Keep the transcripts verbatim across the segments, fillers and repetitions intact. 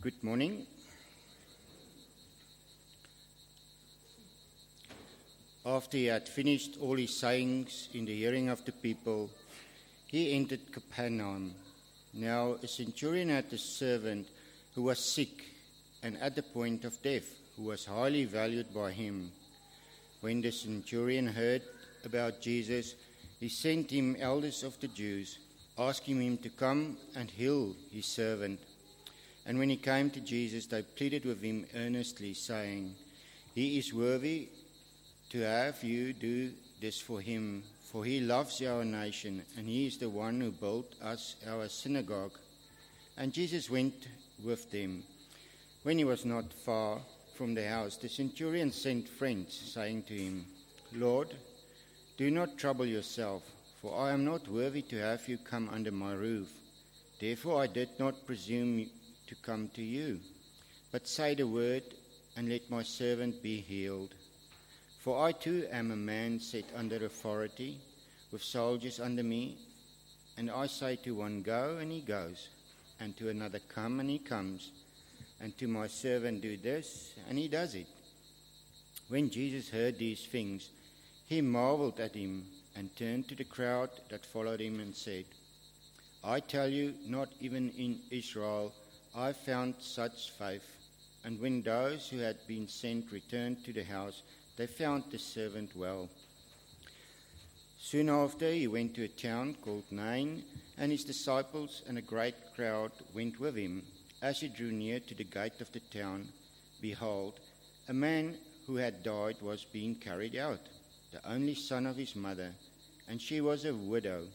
Good morning. After he had finished all his sayings in the hearing of the people, he entered Capernaum. Now a centurion had a servant who was sick and at the point of death, who was highly valued by him. When the centurion heard about Jesus, he sent him elders of the Jews, asking him to come and heal his servant. And when he came to Jesus, they pleaded with him earnestly, saying, "He is worthy to have you do this for him, for he loves our nation, and he is the one who built us our synagogue." And Jesus went with them. When he was not far from the house, the centurion sent friends, saying to him, "Lord, do not trouble yourself, for I am not worthy to have you come under my roof. Therefore I did not presume to come to you. But say the word, and let my servant be healed. For I too am a man set under authority, with soldiers under me, and I say to one, 'Go,' and he goes, and to another, 'Come,' and he comes, and to my servant, 'Do this,' and he does it." When Jesus heard these things, he marveled at him, and turned to the crowd that followed him and said, "I tell you, not even in Israel I found such faith." And when those who had been sent returned to the house, they found the servant well. Soon after he went to a town called Nain, and his disciples and a great crowd went with him. As he drew near to the gate of the town, behold, a man who had died was being carried out, the only son of his mother, and she was a widow.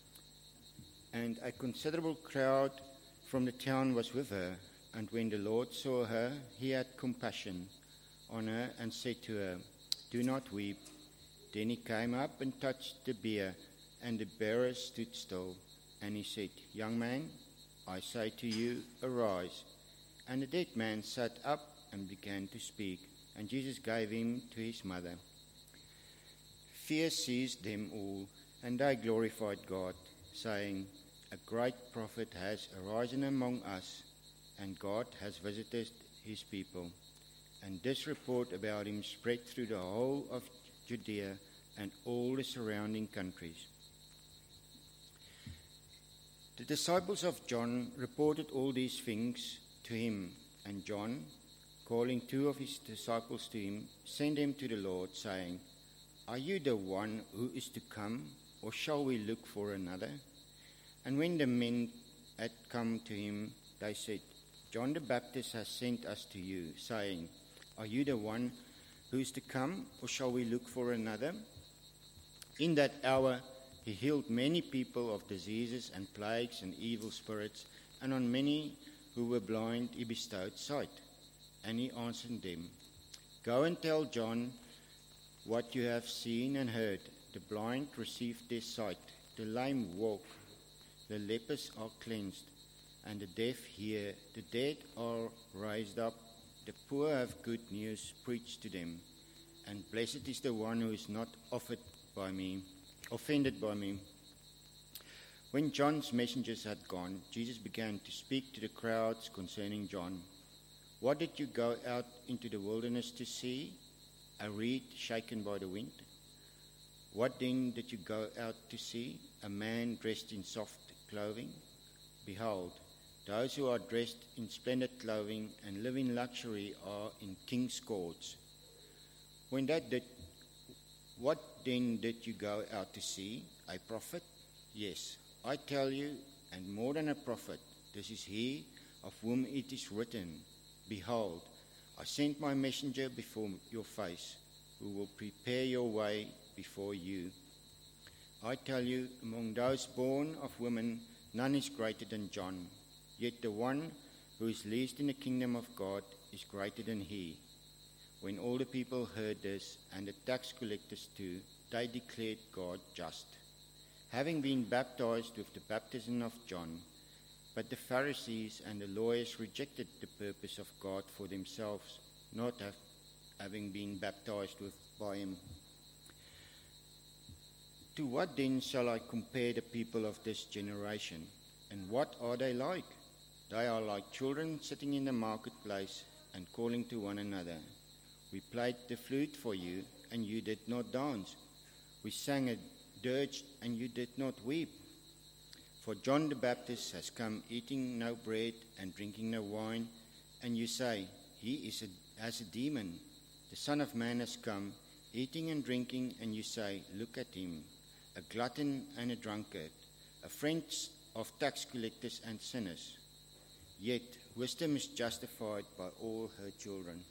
And a considerable crowd from the town was with her, and when the Lord saw her, he had compassion on her and said to her, "Do not weep." Then he came up and touched the bier, and the bearer stood still. And he said, "Young man, I say to you, arise." And the dead man sat up and began to speak, and Jesus gave him to his mother. Fear seized them all, and they glorified God, saying, "A great prophet has arisen among us, and God has visited his people." And this report about him spread through the whole of Judea and all the surrounding countries. The disciples of John reported all these things to him, and John, calling two of his disciples to him, sent them to the Lord, saying, "Are you the one who is to come, or shall we look for another?" And when the men had come to him, they said, "John the Baptist has sent us to you, saying, 'Are you the one who is to come, or shall we look for another?'" In that hour he healed many people of diseases and plagues and evil spirits, and on many who were blind he bestowed sight. And he answered them, "Go and tell John what you have seen and heard. The blind receive their sight, the lame walk, the lepers are cleansed, and the deaf hear, the dead are raised up, the poor have good news preached to them, and blessed is the one who is not offered by me, offended by me." When John's messengers had gone, Jesus began to speak to the crowds concerning John. "What did you go out into the wilderness to see? A reed shaken by the wind? What then did you go out to see? A man dressed in soft clothing? Behold, those who are dressed in splendid clothing and live in luxury are in king's courts. When that did, what then did you go out to see? A prophet? Yes, I tell you, and more than a prophet. This is he of whom it is written, 'Behold, I send my messenger before your face, who will prepare your way before you.' I tell you, among those born of women, none is greater than John. Yet the one who is least in the kingdom of God is greater than he." When all the people heard this, and the tax collectors too, they declared God just, having been baptized with the baptism of John. But the Pharisees and the lawyers rejected the purpose of God for themselves, not have, having been baptized with by him. To what then shall I compare the people of this generation? And what are they like? They are like children sitting in the marketplace and calling to one another. We played the flute for you, and you did not dance. We sang a dirge, and you did not weep. For John the Baptist has come eating no bread and drinking no wine, and you say, he is a, has a demon. The Son of Man has come eating and drinking, and you say, look at him, a glutton and a drunkard, a friend of tax collectors and sinners. Yet wisdom is justified by all her children.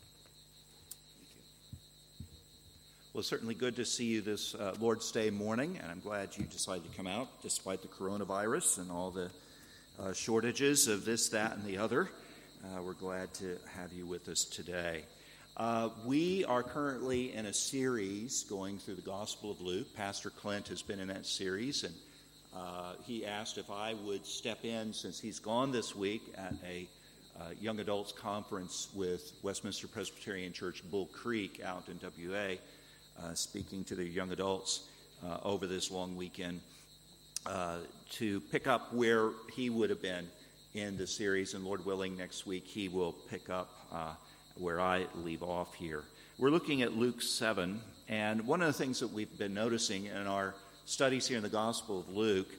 Thank you. Well, it's certainly good to see you this uh, Lord's Day morning, and I'm glad you decided to come out despite the coronavirus and all the uh, shortages of this, that, and the other. Uh, we're glad to have you with us today. Uh, we are currently in a series going through the Gospel of Luke. Pastor Clint has been in that series, and uh, he asked if I would step in since he's gone this week at a uh, young adults conference with Westminster Presbyterian Church Bull Creek out in W A, uh, speaking to the young adults uh, over this long weekend, uh, to pick up where he would have been in the series, and Lord willing, next week he will pick up uh, where I leave off here. We're looking at Luke seven, and one of the things that we've been noticing in our studies here in the Gospel of Luke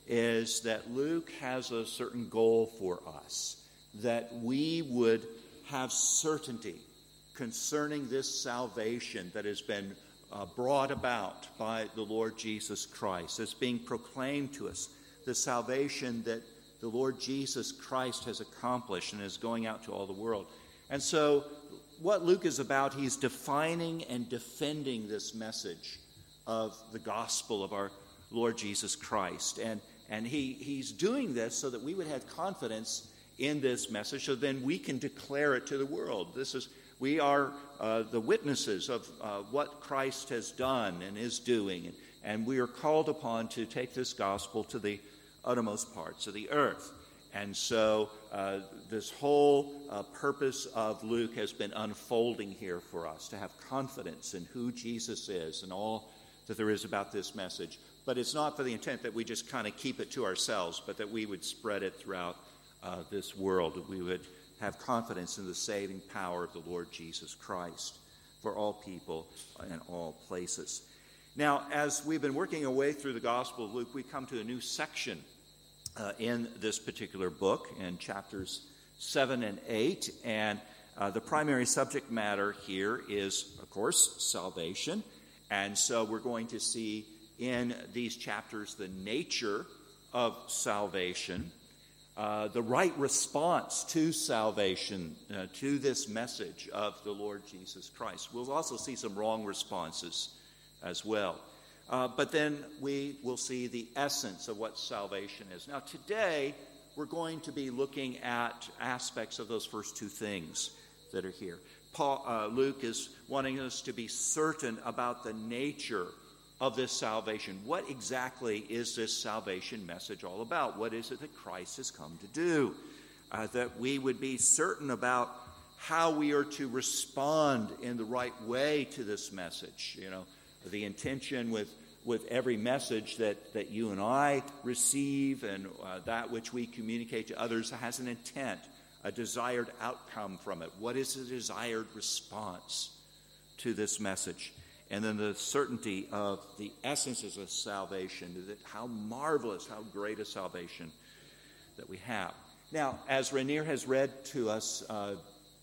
is that Luke has a certain goal for us, that we would have certainty concerning this salvation that has been uh, brought about by the Lord Jesus Christ. It's being proclaimed to us, the salvation that the Lord Jesus Christ has accomplished and is going out to all the world. And so what Luke is about, he's defining and defending this message of the gospel of our Lord Jesus Christ. And, and he, he's doing this so that we would have confidence in this message, so then we can declare it to the world. This is we are uh, the witnesses of uh, what Christ has done and is doing, and, and we are called upon to take this gospel to the uttermost parts of the earth. And so uh, this whole uh, purpose of Luke has been unfolding here for us, to have confidence in who Jesus is and all that there is about this message. But it's not for the intent that we just kind of keep it to ourselves, but that we would spread it throughout uh, this world, that we would have confidence in the saving power of the Lord Jesus Christ for all people and all places. Now, as we've been working our way through the Gospel of Luke, we come to a new section uh, in this particular book, in chapters seven and eight, and uh, the primary subject matter here is, of course, salvation. And so we're going to see in these chapters the nature of salvation, uh, the right response to salvation, uh, to this message of the Lord Jesus Christ. We'll also see some wrong responses as well. Uh, but then we will see the essence of what salvation is. Now today, we're going to be looking at aspects of those first two things that are here. Paul, uh, Luke is wanting us to be certain about the nature of this salvation. What exactly is this salvation message all about? What is it that Christ has come to do? Uh, that we would be certain about how we are to respond in the right way to this message. You know, the intention with, with every message that, that you and I receive and uh, that which we communicate to others has an intent, a desired outcome from it. What is the desired response to this message? And then the certainty of the essences of salvation, that how marvelous, how great a salvation that we have. Now, as Rainier has read to us uh, uh,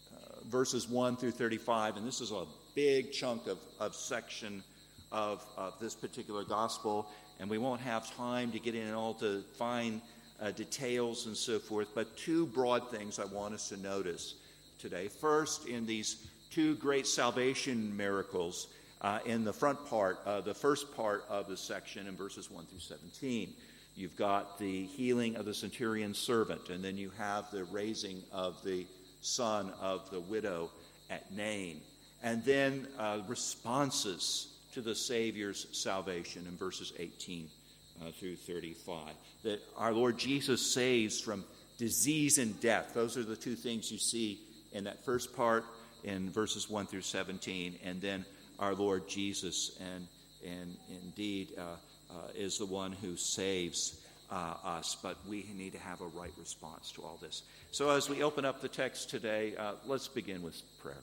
verses one through thirty-five, and this is a big chunk of, of section of, of this particular gospel, and we won't have time to get in all the fine uh, details and so forth, but two broad things I want us to notice today. First, in these two great salvation miracles, Uh, in the front part, uh, the first part of the section in verses one through seventeen. You've got the healing of the centurion's servant, and then you have the raising of the son of the widow at Nain. And then uh, responses to the Savior's salvation in verses eighteen uh, through thirty-five. That our Lord Jesus saves from disease and death. Those are the two things you see in that first part in verses one through seventeen, and then our Lord Jesus, and and indeed uh, uh, is the one who saves uh, us, but we need to have a right response to all this. So as we open up the text today, uh, let's begin with prayer.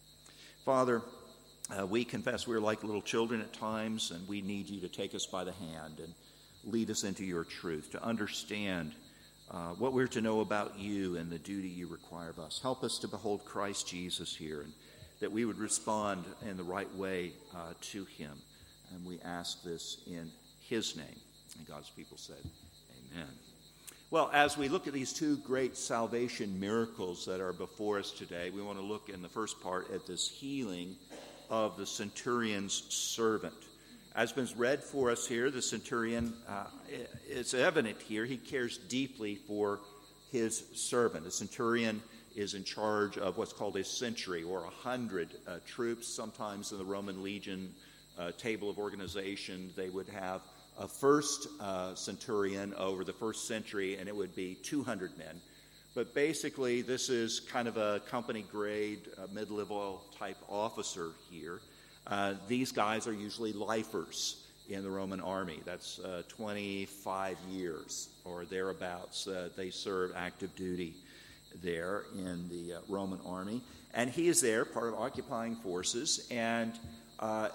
Father, uh, we confess we're like little children at times, and we need you to take us by the hand and lead us into your truth, to understand uh, what we're to know about you and the duty you require of us. Help us to behold Christ Jesus here, and that we would respond in the right way uh, to him. And we ask this in his name. And God's people said, amen. Well, as we look at these two great salvation miracles that are before us today, we want to look in the first part at this healing of the centurion's servant. As been read for us here, the centurion, uh, it's evident here, he cares deeply for his servant. The centurion is in charge of what's called a century, or a hundred uh, troops. Sometimes in the Roman legion uh, table of organization, they would have a first uh, centurion over the first century, and it would be two hundred men. But basically, this is kind of a company grade, uh, mid-level type officer here. Uh, these guys are usually lifers in the Roman army. That's uh, twenty-five years or thereabouts. Uh, they serve active duty there in the uh, Roman army. And he is there, part of occupying forces, and uh,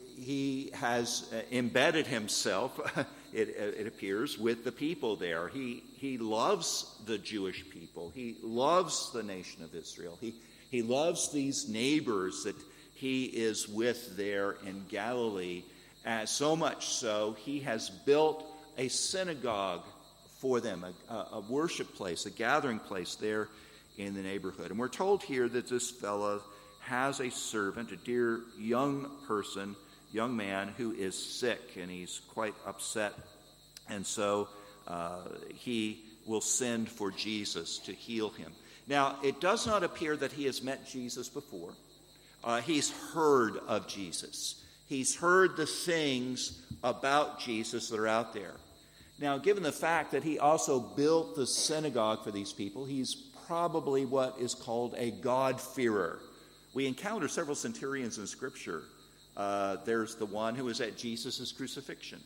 he has uh, embedded himself, it, it appears, with the people there. He he loves the Jewish people. He loves the nation of Israel. He he loves these neighbors that he is with there in Galilee. Uh, so much so, he has built a synagogue for them, a, a worship place, a gathering place there in the neighborhood. And we're told here that this fellow has a servant, a dear young person, young man who is sick, and he's quite upset. And so uh, he will send for Jesus to heal him. Now, it does not appear that he has met Jesus before. Uh, he's heard of Jesus. He's heard the things about Jesus that are out there. Now, given the fact that he also built the synagogue for these people, he's probably what is called a God-fearer. We encounter several centurions in Scripture. Uh, there's the one who was at Jesus' crucifixion,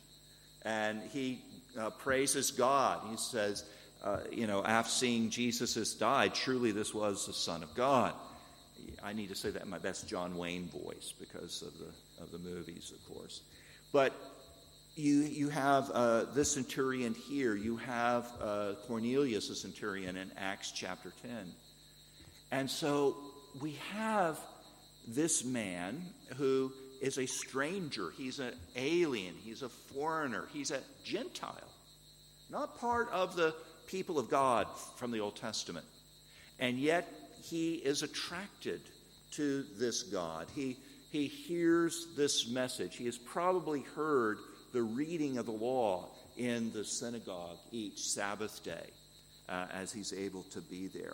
and he uh, praises God. He says, uh, you know, after seeing Jesus has died, truly this was the Son of God. I need to say that in my best John Wayne voice because of the of the movies, of course. But you you have uh, this centurion here. You have uh, Cornelius, the centurion, in Acts chapter ten. And so we have this man who is a stranger. He's an alien. He's a foreigner. He's a Gentile, not part of the people of God from the Old Testament. And yet he is attracted to this God. He, he hears this message. He has probably heard the reading of the law in the synagogue each Sabbath day uh, as he's able to be there.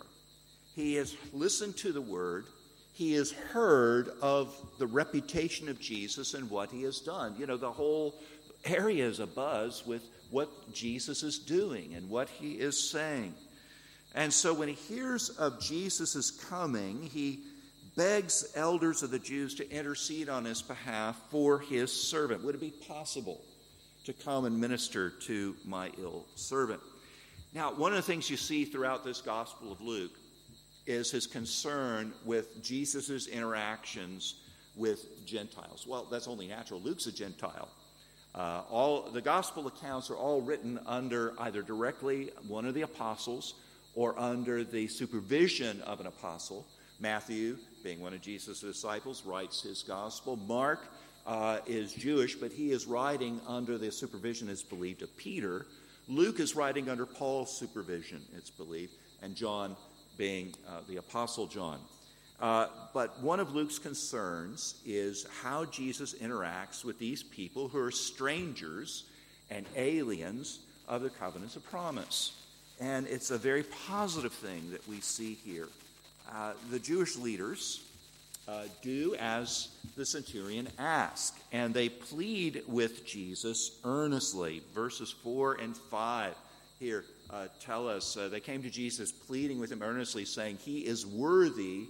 He has listened to the word. He has heard of the reputation of Jesus and what he has done. You know, the whole area is abuzz with what Jesus is doing and what he is saying. And so when he hears of Jesus' coming, he begs elders of the Jews to intercede on his behalf for his servant. Would it be possible to come and minister to my ill servant? Now, one of the things you see throughout this Gospel of Luke is his concern with Jesus' interactions with Gentiles. Well, that's only natural. Luke's a Gentile. Uh, all the Gospel accounts are all written under either directly one of the apostles or under the supervision of an apostle. Matthew, being one of Jesus' disciples, writes his gospel. Mark uh, is Jewish, but he is writing under the supervision, it's believed, of Peter. Luke is writing under Paul's supervision, it's believed, and John being uh, the apostle John. Uh, but one of Luke's concerns is how Jesus interacts with these people who are strangers and aliens of the covenants of promise. And it's a very positive thing that we see here. Uh, the Jewish leaders uh, do as the centurion asked, and they plead with Jesus earnestly. Verses four and five here uh, tell us uh, they came to Jesus pleading with him earnestly, saying, he is worthy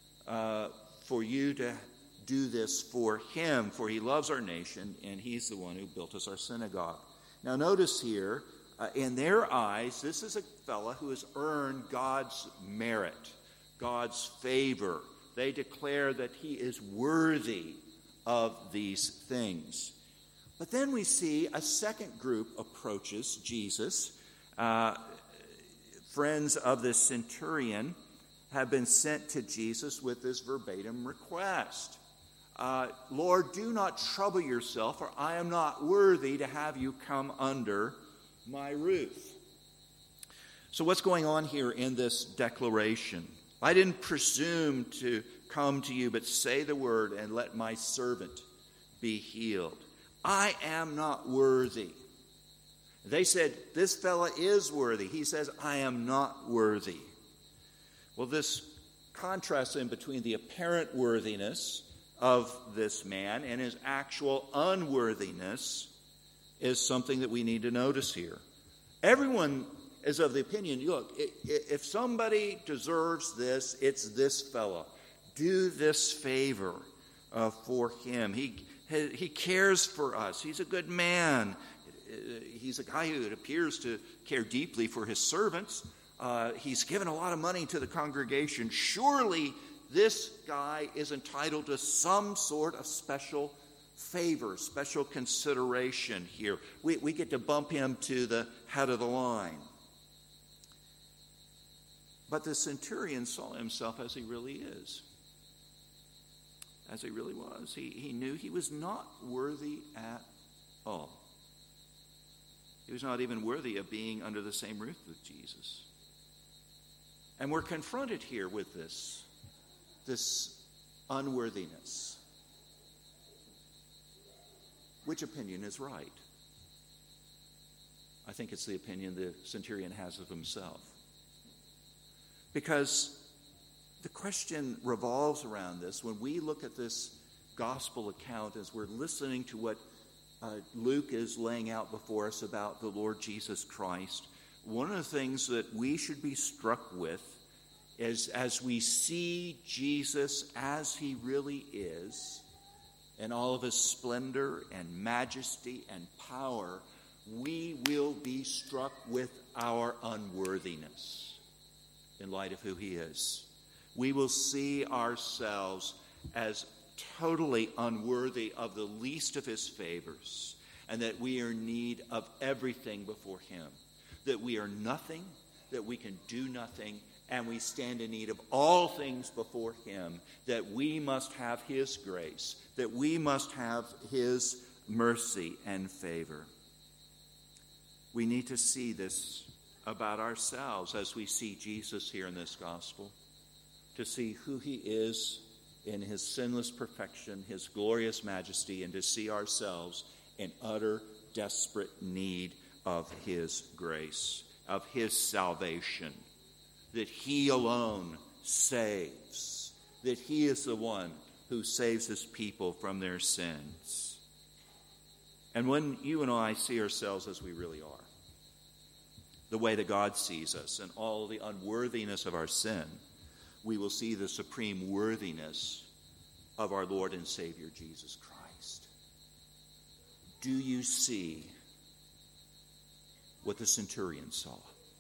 uh, for you to do this for him, for he loves our nation, and he's the one who built us our synagogue. Now notice here, Uh, in their eyes, this is a fella who has earned God's merit, God's favor. They declare that he is worthy of these things. But then we see a second group approaches Jesus. Uh, friends of this centurion have been sent to Jesus with this verbatim request. Uh, Lord, do not trouble yourself, for I am not worthy to have you come under my roof. So what's going on here in this declaration? I didn't presume to come to you, but say the word and let my servant be healed. I am not worthy. They said, this fella is worthy. He says, I am not worthy. Well, this contrast in between the apparent worthiness of this man and his actual unworthiness is something that we need to notice here. Everyone is of the opinion, look, if somebody deserves this, it's this fella. Do this favor uh, for him. He, he cares for us. He's a good man. He's a guy who it appears to care deeply for his servants. Uh, he's given a lot of money to the congregation. Surely this guy is entitled to some sort of special favor, special consideration here. We, we get to bump him to the head of the line. But the centurion saw himself as he really is, as he really was. He, he knew he was not worthy at all. He was not even worthy of being under the same roof with Jesus. And we're confronted here with this, this unworthiness. Which opinion is right? I think it's the opinion the centurion has of himself. Because the question revolves around this. When we look at this gospel account as we're listening to what uh, Luke is laying out before us about the Lord Jesus Christ, one of the things that we should be struck with is as we see Jesus as he really is, in all of his splendor and majesty and power, we will be struck with our unworthiness in light of who he is. We will see ourselves as totally unworthy of the least of his favors, and that we are in need of everything before him, that we are nothing, that we can do nothing, and we stand in need of all things before him, that we must have his grace, that we must have his mercy and favor. We need to see this about ourselves as we see Jesus here in this gospel, to see who he is in his sinless perfection, his glorious majesty, and to see ourselves in utter, desperate need of his grace, of his salvation, that he alone saves, that he is the one who saves his people from their sins. And when you and I see ourselves as we really are, the way that God sees us and all the unworthiness of our sin, we will see the supreme worthiness of our Lord and Savior Jesus Christ. Do you see what the centurion saw?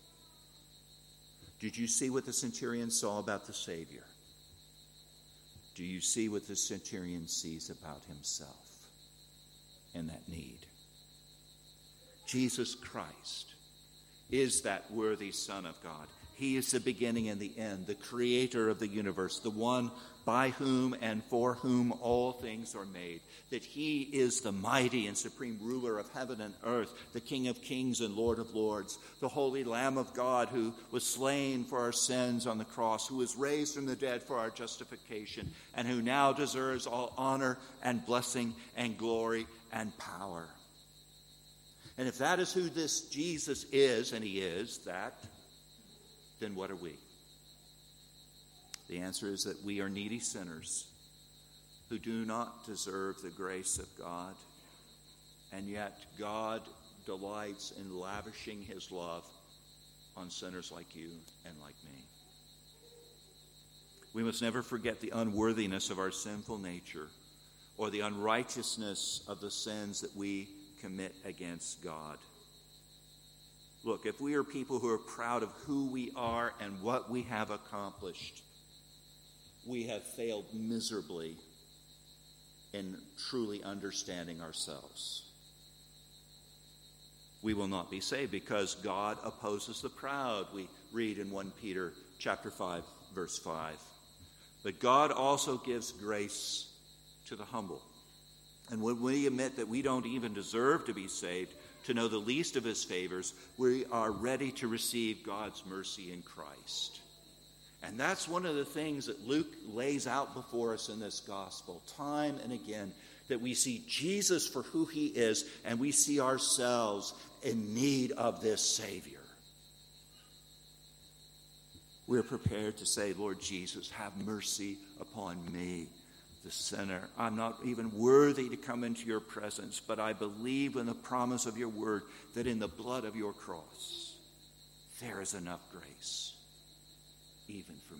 Did you see what the centurion saw about the Savior? Do you see what the centurion sees about himself and that need? Jesus Christ is that worthy Son of God. He is the beginning and the end, the creator of the universe, the one by whom and for whom all things are made, that he is the mighty and supreme ruler of heaven and earth, the King of kings and Lord of lords, the holy Lamb of God who was slain for our sins on the cross, who was raised from the dead for our justification, and who now deserves all honor and blessing and glory and power. And if that is who this Jesus is, and he is that, then what are we? The answer is that we are needy sinners who do not deserve the grace of God, and yet God delights in lavishing his love on sinners like you and like me. We must never forget the unworthiness of our sinful nature or the unrighteousness of the sins that we commit against God. Look, if we are people who are proud of who we are and what we have accomplished, we have failed miserably in truly understanding ourselves. We will not be saved because God opposes the proud. We read in First Peter chapter five, verse five. But God also gives grace to the humble. And when we admit that we don't even deserve to be saved, to know the least of his favors, we are ready to receive God's mercy in Christ. And that's one of the things that Luke lays out before us in this gospel, time and again, that we see Jesus for who he is, and we see ourselves in need of this Savior. We're prepared to say, Lord Jesus, have mercy upon me, the sinner. I'm not even worthy to come into your presence, but I believe in the promise of your word that in the blood of your cross, there is enough grace, even for me.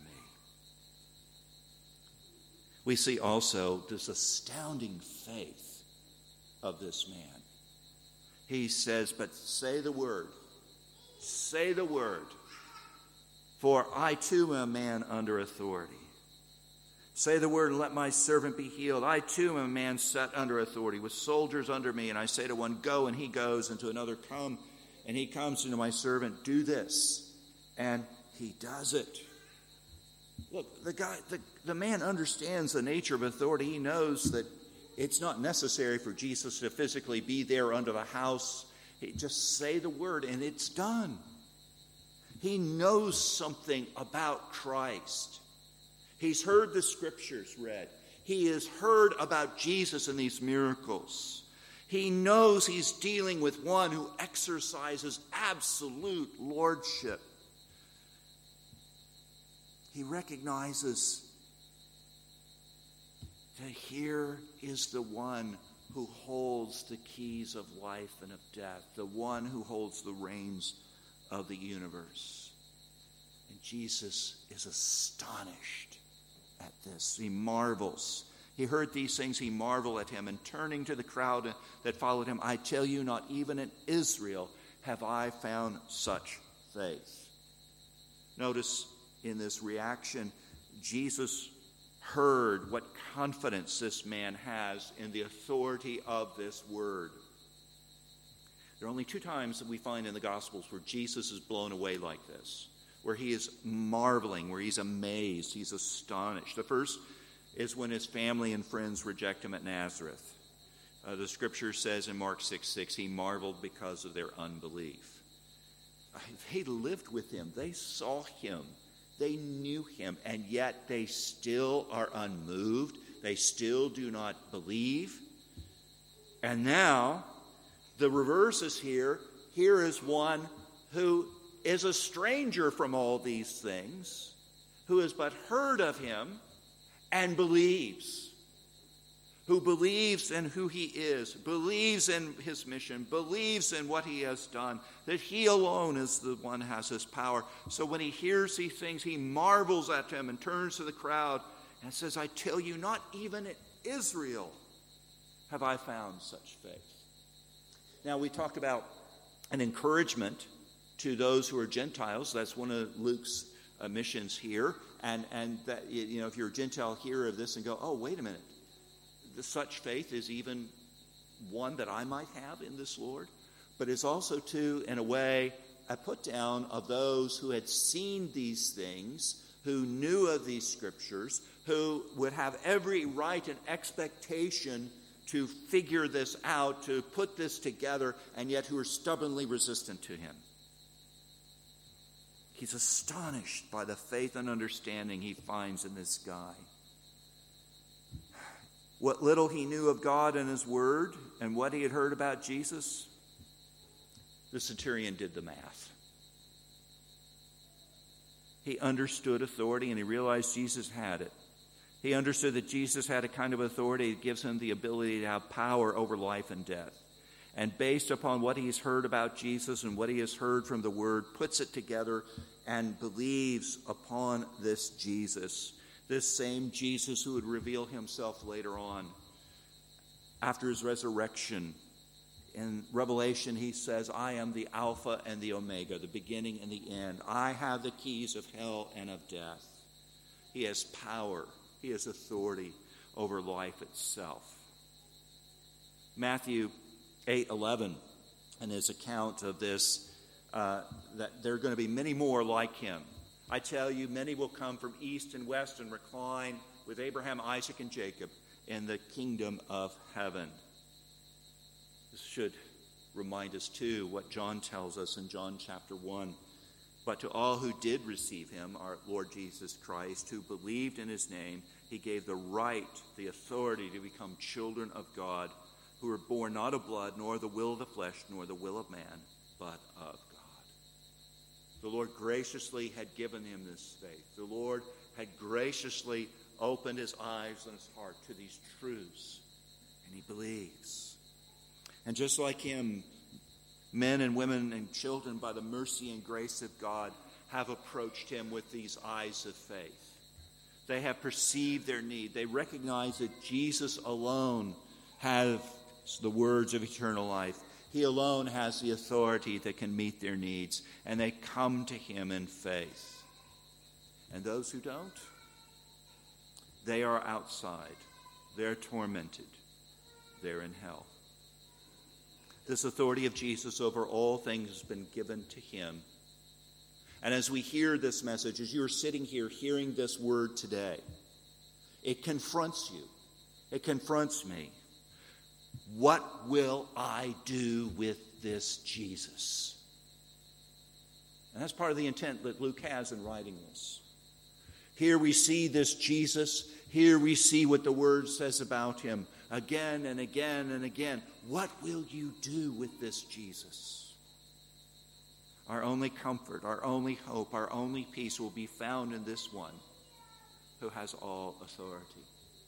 We see also this astounding faith of this man. He says, but say the word, say the word, for I too am a man under authority. Say the word and let my servant be healed. I too am a man set under authority with soldiers under me. And I say to one, go, and he goes, and to another, come, and he comes, and to my servant, do this. And he does it. Look, the guy, the, the man understands the nature of authority. He knows that it's not necessary for Jesus to physically be there under the house. He just say the word and it's done. He knows something about Christ. He's heard the scriptures read. He has heard about Jesus and these miracles. He knows he's dealing with one who exercises absolute lordship. He recognizes that here is the one who holds the keys of life and of death, the one who holds the reins of the universe. And Jesus is astonished at this. He marvels. He heard these things, he marveled at him, and turning to the crowd that followed him, I tell you, not even in Israel have I found such faith. Notice in this reaction, Jesus heard what confidence this man has in the authority of this word. There are only two times that we find in the Gospels where Jesus is blown away like this, where he is marveling, where he's amazed, he's astonished. The first is when his family and friends reject him at Nazareth. Uh, the scripture says in Mark six six, he marveled because of their unbelief. Uh, they lived with him. They saw him. They knew him, and yet they still are unmoved. They still do not believe. And now, the reverse is here. Here is one who is a stranger from all these things, who has but heard of him and believes, who believes in who he is, believes in his mission, believes in what he has done, that he alone is the one who has his power. So when he hears these things, he marvels at him and turns to the crowd and says, I tell you, not even in Israel have I found such faith. Now, we talked about an encouragement to those who are Gentiles. That's one of Luke's uh, missions here. And, and that, you know, if you're a Gentile, hear of this and go, oh, wait a minute. Such faith is even one that I might have in this Lord, but it's also, too, in a way, a put down of those who had seen these things, who knew of these scriptures, who would have every right and expectation to figure this out, to put this together, and yet who are stubbornly resistant to him. He's astonished by the faith and understanding he finds in this guy. What little he knew of God and his word and what he had heard about Jesus, the centurion did the math. He understood authority and he realized Jesus had it. He understood that Jesus had a kind of authority that gives him the ability to have power over life and death. And based upon what he's heard about Jesus and what he has heard from the word, puts it together and believes upon this Jesus. This same Jesus who would reveal himself later on after his resurrection In Revelation, he says, I am the Alpha and the Omega, the beginning and the end. I have the keys of hell and of death. He has power. He has authority over life itself. Matthew eight eleven, in his account of this, uh, that there are going to be many more like him. I tell you, many will come from east and west and recline with Abraham, Isaac, and Jacob in the kingdom of heaven. This should remind us, too, what John tells us in John chapter one. But to all who did receive him, our Lord Jesus Christ, who believed in his name, he gave the right, the authority to become children of God, who were born not of blood, nor the will of the flesh, nor the will of man, but of God. The Lord graciously had given him this faith. The Lord had graciously opened his eyes and his heart to these truths, and he believes. And just like him, men and women and children, by the mercy and grace of God, have approached him with these eyes of faith. They have perceived their need. They recognize that Jesus alone has the words of eternal life. He alone has the authority that can meet their needs. And they come to him in faith. And those who don't, they are outside. They're tormented. They're in hell. This authority of Jesus over all things has been given to him. And as we hear this message, as you're sitting here hearing this word today, it confronts you. It confronts me. What will I do with this Jesus? And that's part of the intent that Luke has in writing this. Here we see this Jesus. Here we see what the word says about him again and again and again. What will you do with this Jesus? Our only comfort, our only hope, our only peace will be found in this one who has all authority.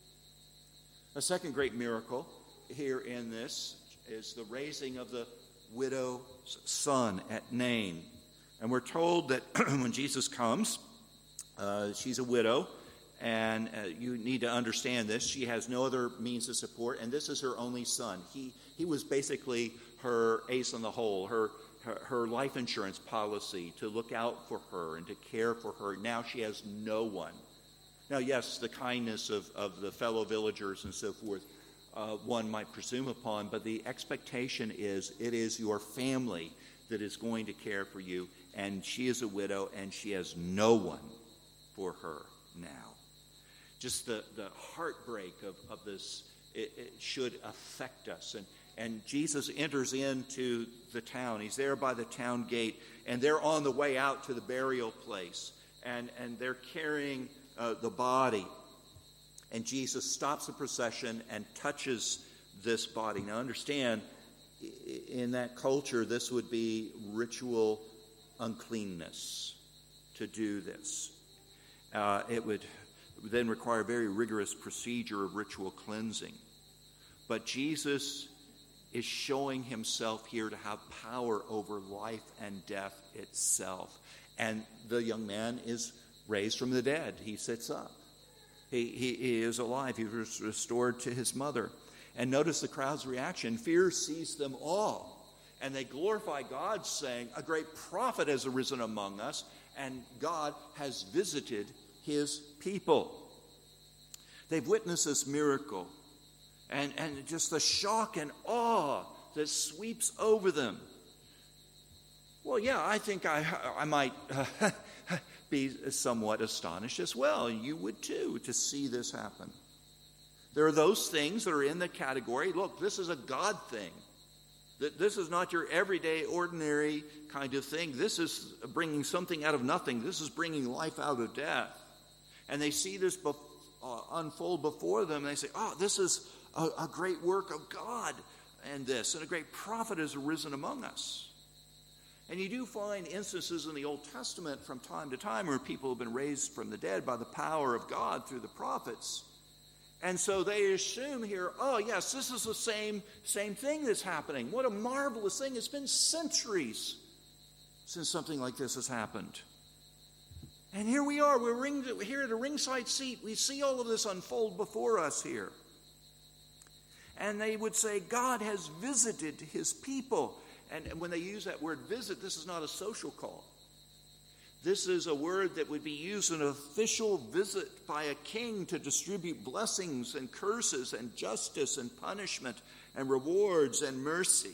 A second great miracle here in this is the raising of the widow's son at Nain. And we're told that when Jesus comes, uh, she's a widow, and uh, you need to understand this. She has no other means of support, and this is her only son. He he was basically her ace in the hole, her, her, her life insurance policy to look out for her and to care for her. Now she has no one. Now, yes, the kindness of, of the fellow villagers and so forth, uh, one might presume upon, but the expectation is it is your family that is going to care for you, and she is a widow, and she has no one for her now. Just the, the heartbreak of, of this, it, it should affect us. And, and Jesus enters into the town. He's there by the town gate, and they're on the way out to the burial place. And, and they're carrying uh, the body. And Jesus stops the procession and touches this body. Now understand, in that culture, this would be ritual uncleanness to do this. Uh, it would then require a very rigorous procedure of ritual cleansing. But Jesus is showing himself here to have power over life and death itself. And the young man is raised from the dead. He sits up. He, he, he is alive. He was restored to his mother. And notice the crowd's reaction. Fear seized them all. And they glorify God, saying, a great prophet has arisen among us, and God has visited his people. They've witnessed this miracle, and, and just the shock and awe that sweeps over them. Well, yeah, I think I, I might uh, be somewhat astonished as well. You would too, to see this happen. There are those things that are in the category, look, this is a God thing. This is not your everyday, ordinary kind of thing. This is bringing something out of nothing. This is bringing life out of death. And they see this bef- uh, unfold before them, and they say, oh, this is a, a great work of God, and this, and a great prophet has arisen among us. And you do find instances in the Old Testament from time to time where people have been raised from the dead by the power of God through the prophets. And so they assume here, oh, yes, this is the same, same thing that's happening. What a marvelous thing. It's been centuries since something like this has happened. And here we are. We're ring, here at a ringside seat. We see all of this unfold before us here. And they would say, God has visited his people. And, and when they use that word visit, this is not a social call. This is a word that would be used an official visit by a king to distribute blessings and curses and justice and punishment and rewards and mercy.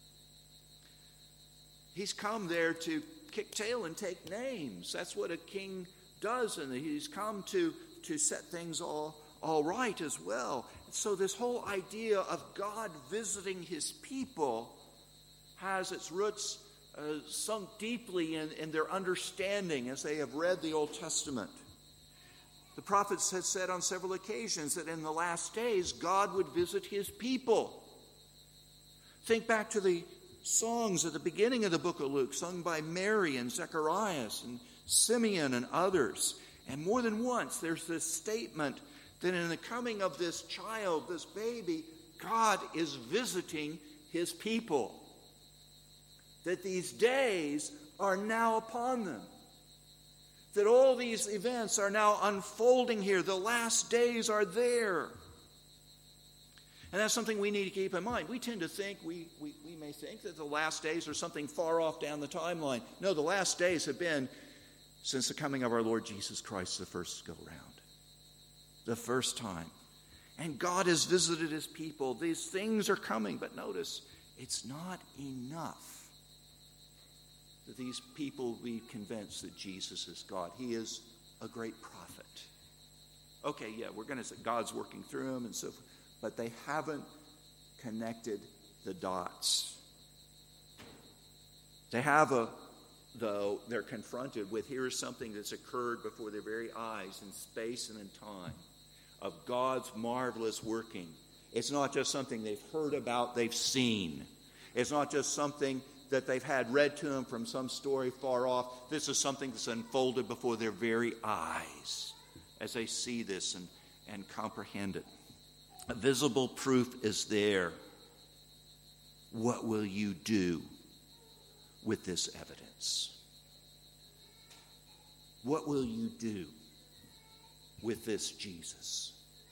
He's come there to kick tail and take names. That's what a king does, and he's come to, to set things all, all right as well. So this whole idea of God visiting his people has its roots uh, sunk deeply in, in their understanding as they have read the Old Testament. The prophets had said on several occasions that in the last days God would visit his people. Think back to the songs at the beginning of the book of Luke, sung by Mary and Zacharias and Simeon and others. And more than once there's this statement that in the coming of this child, this baby, God is visiting his people. That these days are now upon them. That all these events are now unfolding here. The last days are there. And that's something we need to keep in mind. We tend to think, we, we, we may think that the last days are something far off down the timeline. No, the last days have been since the coming of our Lord Jesus Christ the first go-round. The first time. And God has visited his people. These things are coming. But notice, it's not enough that these people be convinced that Jesus is God. He is a great prophet. Okay, yeah, we're going to say God's working through him and so forth. But they haven't connected the dots. They have a, though, they're confronted with here's something that's occurred before their very eyes in space and in time of God's marvelous working. It's not just something they've heard about, they've seen. It's not just something that they've had read to them from some story far off. This is something that's unfolded before their very eyes as they see this and, and comprehend it. A visible proof is there. What will you do with this evidence? What will you do with this Jesus?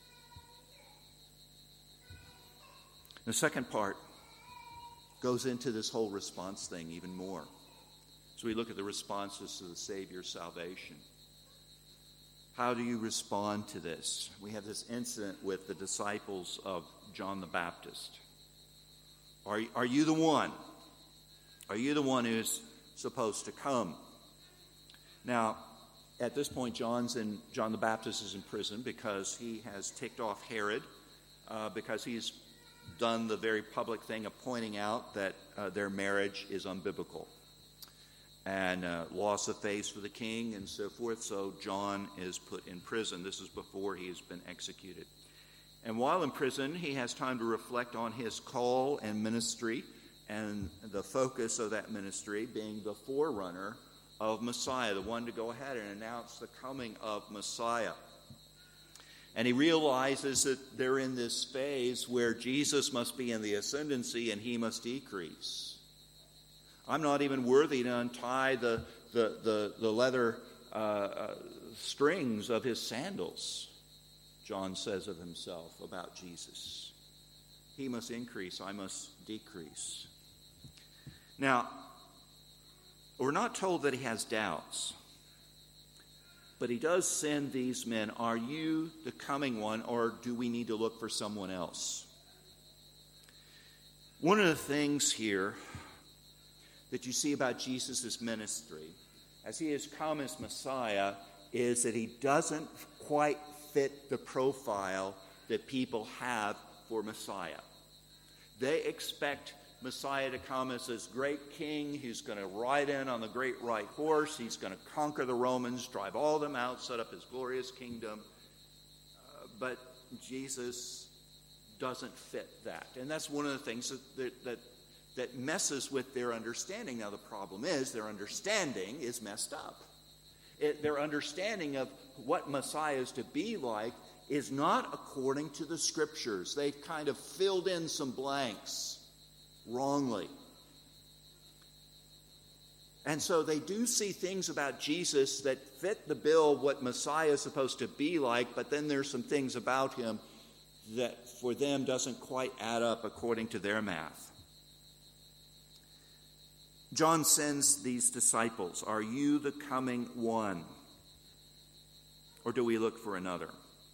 The second part goes into this whole response thing even more. So we look at the responses to the Savior's salvation. How do you respond to this? We have this incident with the disciples of John the Baptist. Are, are you the one? Are you the one who's supposed to come? Now, at this point, John's in, John the Baptist is in prison because he has ticked off Herod, uh, because he's done the very public thing of pointing out that uh, their marriage is unbiblical and uh, loss of face for the king and so forth. So John is put in prison. This is before he has been executed. And while in prison, he has time to reflect on his call and ministry and the focus of that ministry being the forerunner of Messiah, the one to go ahead and announce the coming of Messiah. And he realizes that they're in this phase where Jesus must be in the ascendancy and he must decrease. I'm not even worthy to untie the, the, the, the leather uh, uh, strings of his sandals, John says of himself about Jesus. He must increase, I must decrease. Now, we're not told that he has doubts. But he does send these men. Are you the coming one, or do we need to look for someone else? One of the things here that you see about Jesus' ministry, as he has come as Messiah, is that he doesn't quite fit the profile that people have for Messiah. They expect Messiah to come as this great king who's going to ride in on the great white horse. He's going to conquer the Romans, drive all of them out, set up his glorious kingdom. Uh, but Jesus doesn't fit that. And that's one of the things that, that, that, that messes with their understanding. Now, the problem is their understanding is messed up. It, their understanding of what Messiah is to be like is not according to the Scriptures. They've kind of filled in some blanks wrongly. And so they do see things about Jesus that fit the bill of what Messiah is supposed to be like, but then there's some things about him that for them doesn't quite add up according to their math. John sends these disciples. Are you the coming one? Or do we look for another?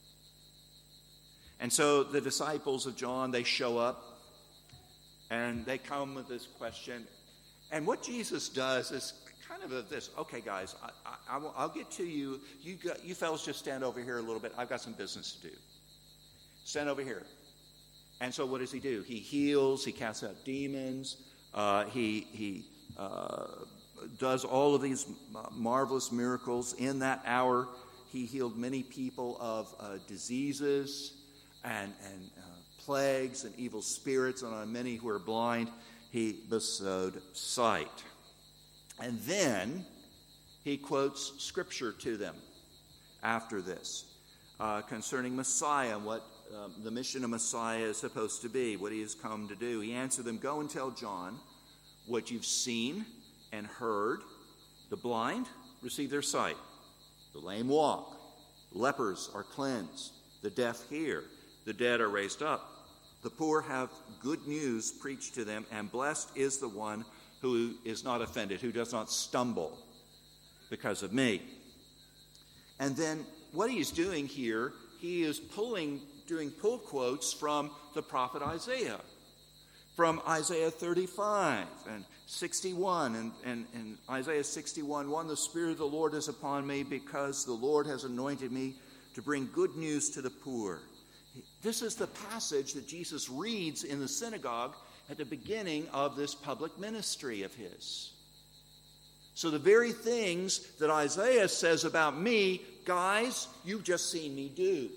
And so the disciples of John, they show up and they come with this question. And what Jesus does is kind of a, this, okay, guys, I, I, I'll get to you. You, got, you fellas just stand over here a little bit. I've got some business to do. Stand over here. And so what does he do? He heals. He casts out demons. Uh, he he uh, does all of these marvelous miracles. In that hour, he healed many people of uh, diseases and, and uh, plagues and evil spirits, and on many who were blind, he bestowed sight. And then he quotes scripture to them after this uh, concerning Messiah and what um, the mission of Messiah is supposed to be, what he has come to do. He answered them, go and tell John what you've seen and heard. The blind receive their sight. The lame walk. Lepers are cleansed. The deaf hear. The dead are raised up. The poor have good news preached to them, and blessed is the one who is not offended, who does not stumble because of me. And then what he's doing here, he is pulling, doing pull quotes from the prophet Isaiah, from Isaiah thirty-five and sixty-one, and, and, and Isaiah sixty-one, one, the Spirit of the Lord is upon me because the Lord has anointed me to bring good news to the poor. This is the passage that Jesus reads in the synagogue at the beginning of this public ministry of his. So the very things that Isaiah says about me, guys, you've just seen me do.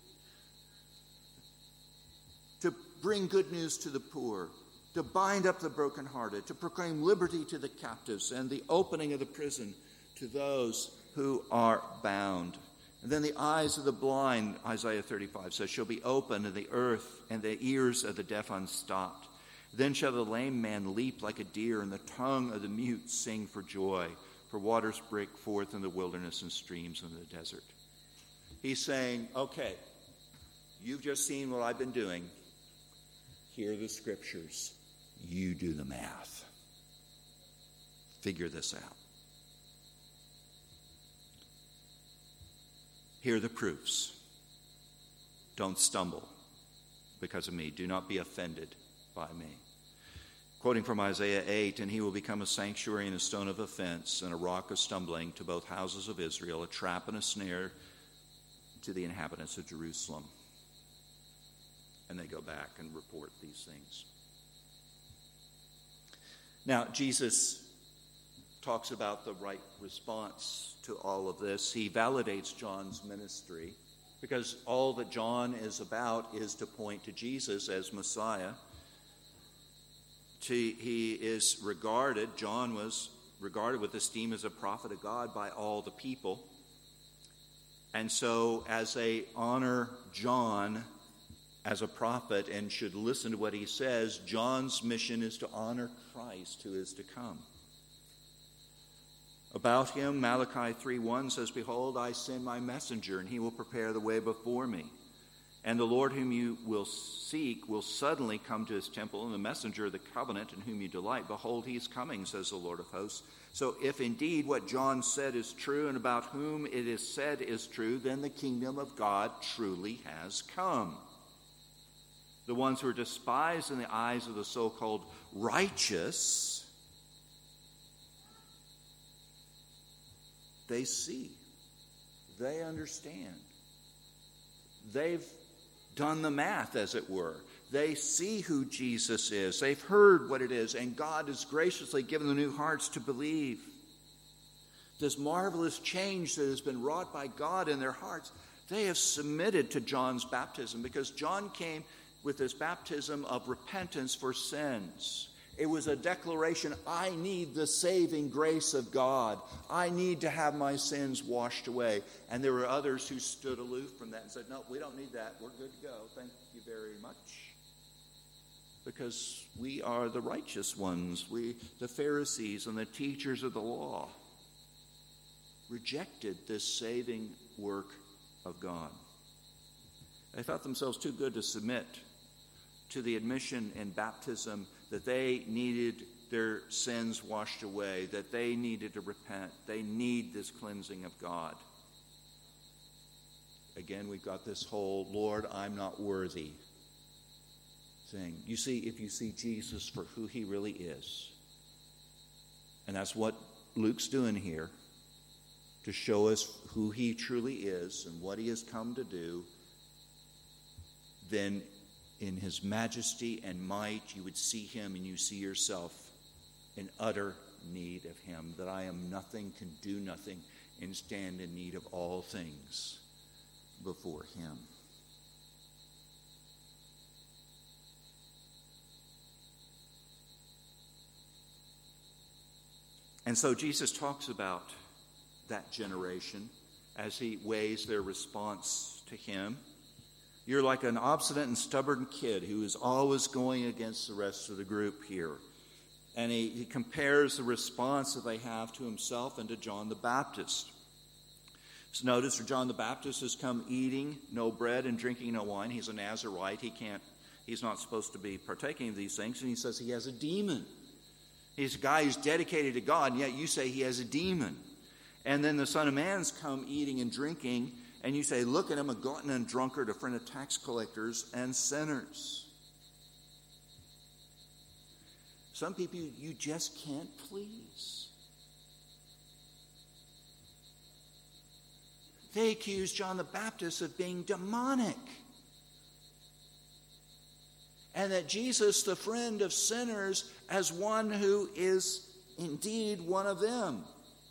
To bring good news to the poor, to bind up the brokenhearted, to proclaim liberty to the captives, and the opening of the prison to those who are bound. And then the eyes of the blind, Isaiah thirty-five says, shall be opened, and the earth and the ears of the deaf unstopped. Then shall the lame man leap like a deer, and the tongue of the mute sing for joy. For waters break forth in the wilderness and streams in the desert. He's saying, okay, you've just seen what I've been doing. Here are the scriptures. You do the math. Figure this out. Here are the proofs. Don't stumble because of me. Do not be offended by me. Quoting from Isaiah eight, and he will become a sanctuary and a stone of offense and a rock of stumbling to both houses of Israel, a trap and a snare to the inhabitants of Jerusalem. And they go back and report these things. Now, Jesus talks about the right response to all of this. He validates John's ministry because all that John is about is to point to Jesus as Messiah. He is regarded, John was regarded with esteem as a prophet of God by all the people. And so as they honor John as a prophet and should listen to what he says, John's mission is to honor Christ who is to come. About him, Malachi three one says, behold, I send my messenger, and he will prepare the way before me. And the Lord whom you will seek will suddenly come to his temple, and the messenger of the covenant in whom you delight, behold, he is coming, says the Lord of hosts. So if indeed what John said is true, and about whom it is said is true, then the kingdom of God truly has come. The ones who are despised in the eyes of the so-called righteous, they see, they understand. They've done the math, as it were. They see who Jesus is. They've heard what it is, and God has graciously given them new hearts to believe. This marvelous change that has been wrought by God in their hearts, they have submitted to John's baptism because John came with this baptism of repentance for sins. It was a declaration, I need the saving grace of God. I need to have my sins washed away. And there were others who stood aloof from that and said, no, we don't need that. We're good to go. Thank you very much. Because we are the righteous ones. We, the Pharisees and the teachers of the law, rejected this saving work of God. They thought themselves too good to submit to the admission in baptism that they needed their sins washed away, that they needed to repent. They need this cleansing of God. Again, we've got this whole, Lord, I'm not worthy thing. You see, if you see Jesus for who he really is, and that's what Luke's doing here, to show us who he truly is and what he has come to do, then in his majesty and might, you would see him and you see yourself in utter need of him, that I am nothing, can do nothing, and stand in need of all things before him. And so Jesus talks about that generation as he weighs their response to him. You're like an obstinate and stubborn kid who is always going against the rest of the group here. And he, he compares the response that they have to himself and to John the Baptist. So notice, for John the Baptist has come eating no bread and drinking no wine. He's a Nazirite. He can't, he's not supposed to be partaking of these things. And he says he has a demon. He's a guy who's dedicated to God, and yet you say he has a demon. And then the Son of Man's come eating and drinking, and you say, look at him, a glutton and drunkard, a friend of tax collectors and sinners. Some people you just can't please. They accuse John the Baptist of being demonic. And that Jesus, the friend of sinners, as one who is indeed one of them.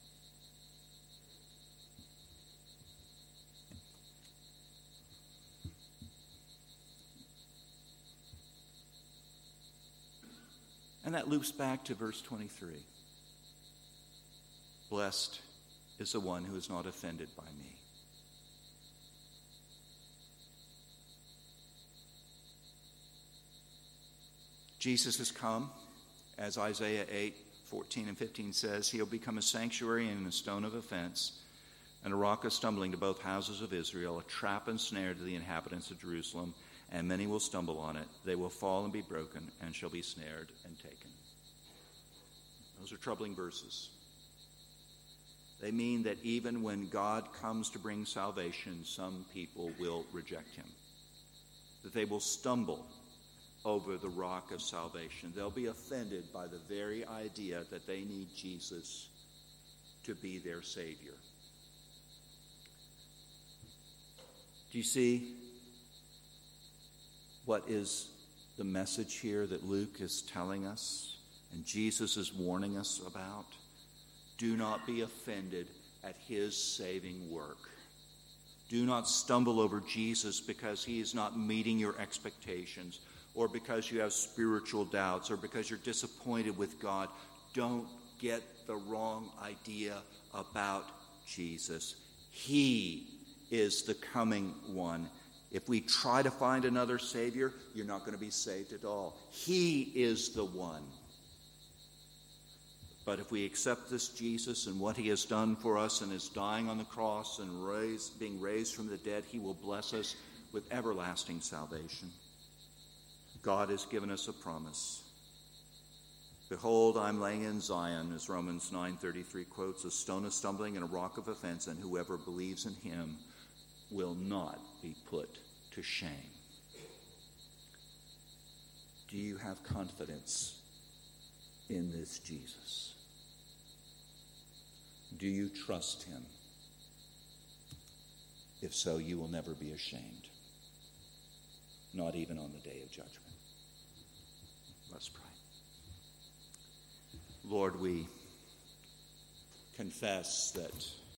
And that loops back to verse twenty-three. Blessed is the one who is not offended by me. Jesus has come, as Isaiah eight, fourteen and fifteen says, he'll become a sanctuary and a stone of offense, and a rock of stumbling to both houses of Israel, a trap and snare to the inhabitants of Jerusalem, and many will stumble on it. They will fall and be broken, and shall be snared and taken. Those are troubling verses. They mean that even when God comes to bring salvation, some people will reject him. That they will stumble over the rock of salvation. They'll be offended by the very idea that they need Jesus to be their Savior. Do you see what is the message here that Luke is telling us and Jesus is warning us about? Do not be offended at his saving work. Do not stumble over Jesus because he is not meeting your expectations, or because you have spiritual doubts, or because you're disappointed with God. Don't get the wrong idea about Jesus. He is the coming one. If we try to find another Savior, you're not going to be saved at all. He is the one. But if we accept this Jesus and what he has done for us and his dying on the cross and raised, being raised from the dead, he will bless us with everlasting salvation. God has given us a promise. Behold, I'm laying in Zion, as Romans nine thirty-three quotes, a stone of stumbling and a rock of offense, and whoever believes in him will not be put to shame. Do you have confidence in this Jesus? Do you trust him? If so, you will never be ashamed, not even on the day of judgment. Let's pray. Lord, we confess that